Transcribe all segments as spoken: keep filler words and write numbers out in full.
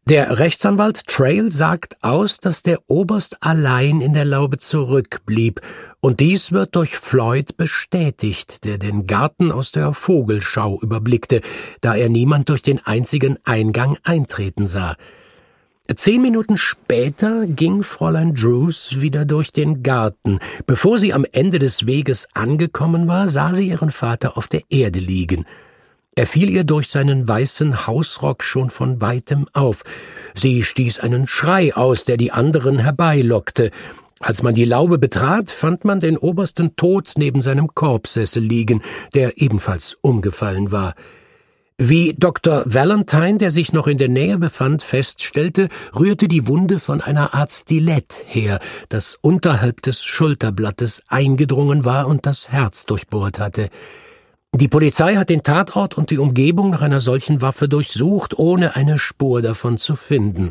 Der Rechtsanwalt Trail sagt aus, dass der Oberst allein in der Laube zurückblieb, und dies wird durch Floyd bestätigt, der den Garten aus der Vogelschau überblickte, da er niemand durch den einzigen Eingang eintreten sah. Zehn Minuten später ging Fräulein Drews wieder durch den Garten. Bevor sie am Ende des Weges angekommen war, sah sie ihren Vater auf der Erde liegen. Er fiel ihr durch seinen weißen Hausrock schon von weitem auf. Sie stieß einen Schrei aus, der die anderen herbeilockte. Als man die Laube betrat, fand man den Obersten tot neben seinem Korbsessel liegen, der ebenfalls umgefallen war. Wie Doktor Valentine, der sich noch in der Nähe befand, feststellte, rührte die Wunde von einer Art Stilett her, das unterhalb des Schulterblattes eingedrungen war und das Herz durchbohrt hatte. Die Polizei hat den Tatort und die Umgebung nach einer solchen Waffe durchsucht, ohne eine Spur davon zu finden.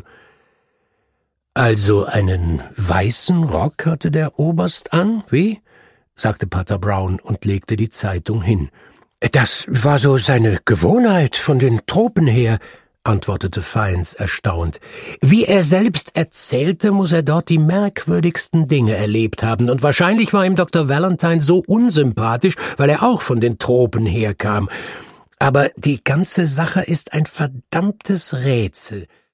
»Also einen weißen Rock hatte der Oberst an, wie?« sagte Pater Brown und legte die Zeitung hin. »Das war so seine Gewohnheit von den Tropen her«, antwortete Fiennes erstaunt. »Wie er selbst erzählte, muss er dort die merkwürdigsten Dinge erlebt haben, und wahrscheinlich war ihm Doktor Valentine so unsympathisch, weil er auch von den Tropen herkam. Aber die ganze Sache ist ein verdammtes Rätsel.«